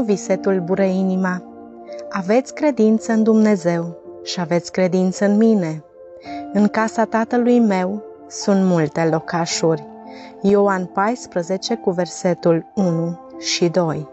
nu vi se tulbură inima. Aveți credință în Dumnezeu și aveți credință în mine. În casa Tatălui meu sunt multe locașuri. Ioan 14 cu versetul 1 și 2.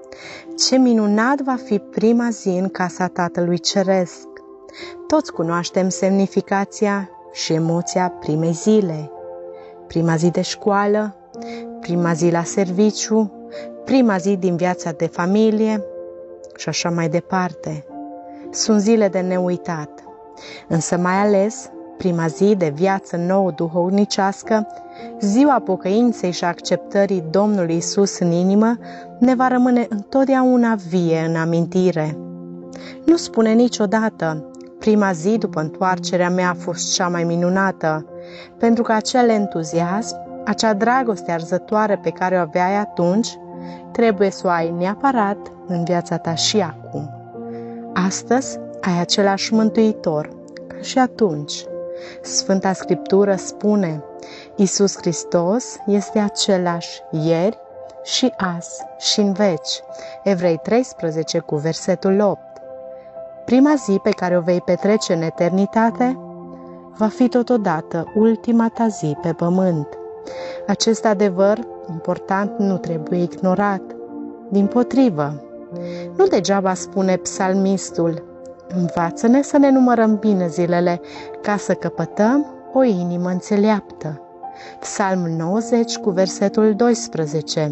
Ce minunat va fi prima zi în casa Tatălui Ceresc! Toți cunoaștem semnificația și emoția primei zile. Prima zi de școală, prima zi la serviciu, prima zi din viața de familie și așa mai departe. Sunt zile de neuitat, însă mai ales prima zi de viață nouă duhovnicească, ziua pocăinței și acceptării Domnului Isus în inimă, ne va rămâne întotdeauna vie în amintire. Nu spune niciodată: prima zi după întoarcerea mea a fost cea mai minunată, pentru că acel entuziasm, acea dragoste arzătoare pe care o aveai atunci, trebuie să o ai neapărat în viața ta și acum. Astăzi ai același Mântuitor ca și atunci. Sfânta Scriptură spune: Iisus Hristos este același ieri și azi și în veci. Evrei 13 cu versetul 8. Prima zi pe care o vei petrece în eternitate va fi totodată ultima ta zi pe pământ. Acest adevăr important nu trebuie ignorat. Dimpotrivă, nu degeaba spune psalmistul: învață-ne să ne numărăm bine zilele, ca să căpătăm o inimă înțeleaptă. Psalmul 90 cu versetul 12.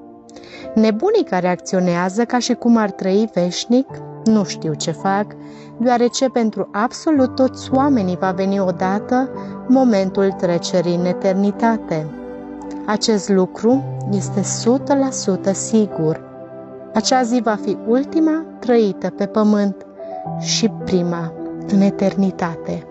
Nebunii care acționează ca și cum ar trăi veșnic nu știu ce fac, deoarece pentru absolut toți oamenii va veni odată momentul trecerii în eternitate. Acest lucru este 100% sigur. Acea zi va fi ultima trăită pe pământ și prima în eternitate.